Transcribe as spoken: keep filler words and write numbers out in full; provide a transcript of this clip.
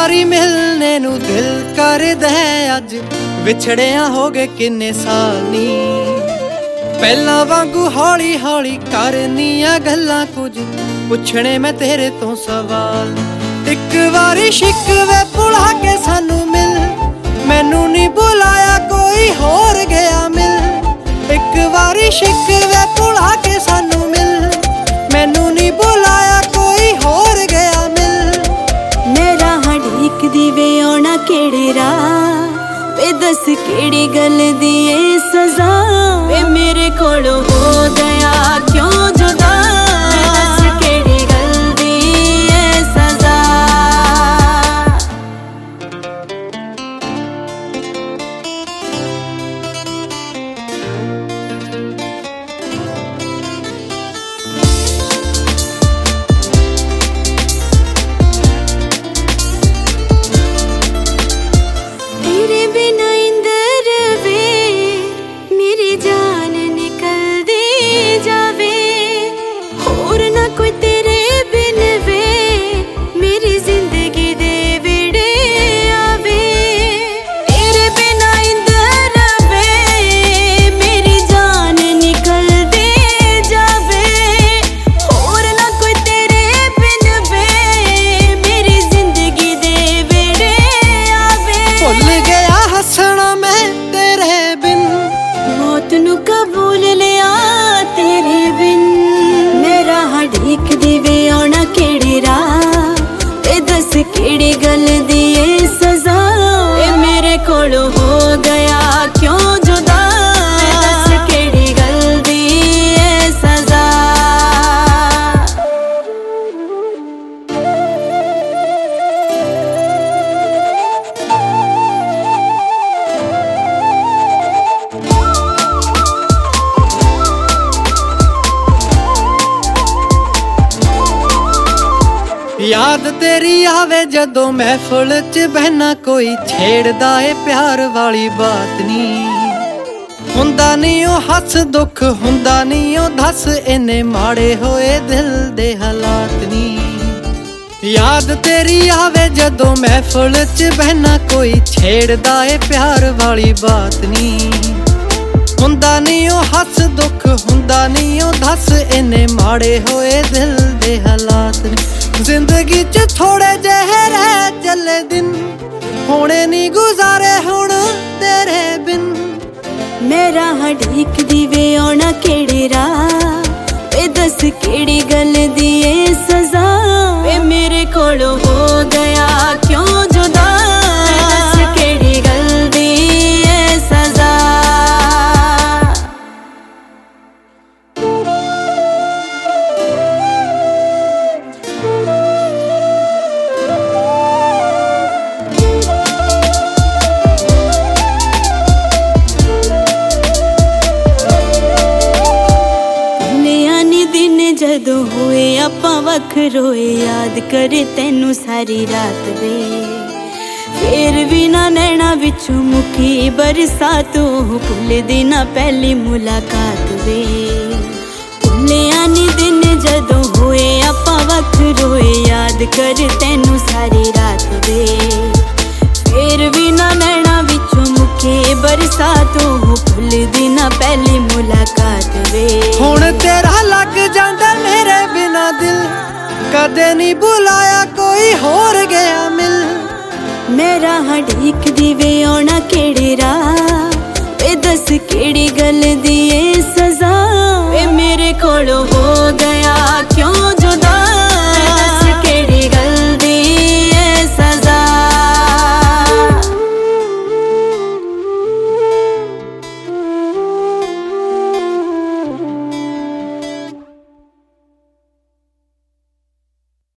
वारी मिलने नू दिल करदा है अज विछड़िया हो गए किन्ने साल नी पहला वांगू हौली हौली करनिया गल्लां कुछ पुछने मैं तेरे तो सवाल एक वारी शिकवे भुला के सानू मिल मैनू नी बुलाया कोई होर गया मिल एक वारी शिकवे भुला के सानू मिल मैनू नी बुलाया कोई होर गया मिल मेरा हड़ीक दी वे आना केड़े राह वे दस केड़ी गल दी ए सजा वे मेरे कोलों हो गया क्यों जुदा वे दस केड़ी गल दी ए सजा तेरे बिना इंदर वे मेरी जान निकल दी जावे और ना कोई तेरे बिन वे मेरी जिंदगी दे विड़े आवे तेरे बिना इंदर वे मेरी जान निकल दे जावे और ना कोई तेरे बिन वे मेरी जिंदगी दे विड़े आवे भुल गया हसना मैं तेरे बिन मौत नू कबूल लिया तेरे बिन मेरा हड़ीक दी वे आना केड़ी राह ते दस केड़ी गल दी ए सजा ए मेरे कोलों हो गया क्यों जुदा ते दस केड़ी गल दी ए सजा याद तेरी आवे जदों महफिल च बहना कोई छेड़दा ए प्यार वाली बात नी हुंदा नी ओ हस दुख हुंदा नी ओ दस इन्ने माड़े होए दिल दे हालात नी याद तेरी आवे जदों महफिल च बहना कोई छेड़दा ए प्यार वाली बात नी हुंदा नी ओ हस दुख हुंदा नी ओ दस इन्ने माड़े होए दिल दे हालात नी जिंदगी च थोड़े जेह रह चले दिन होने नी गुजारे हुण तेरे बिन मेरा हड़ीक दी वे आना केड़ी राह वे दस केड़ी गल दी ए सजा वे मेरे कोलों हो गया क्यों जुदा वे दस केड़ी गल दी ए सजा जदों होए आपां वख रोए याद करे तैनू सारी रात वे फिर भी ना नैना विचों मुखी बरसात भुलदी ना पहली मुलाकात वे भुलिया नी दिन जदों होए आपां वख रोए याद करे तैनू सारी रात वे फिर भी ना नैना विचों मुखी बरसात भुलदी ना पहली मुलाकात वे हुण तेरा लग जांदा मेरे बिना दिल कदे नी बुलाया कोई होर गया मिल मेरा हड़ीक दी वे आना केड़ी राह वे दस केड़ी गल दी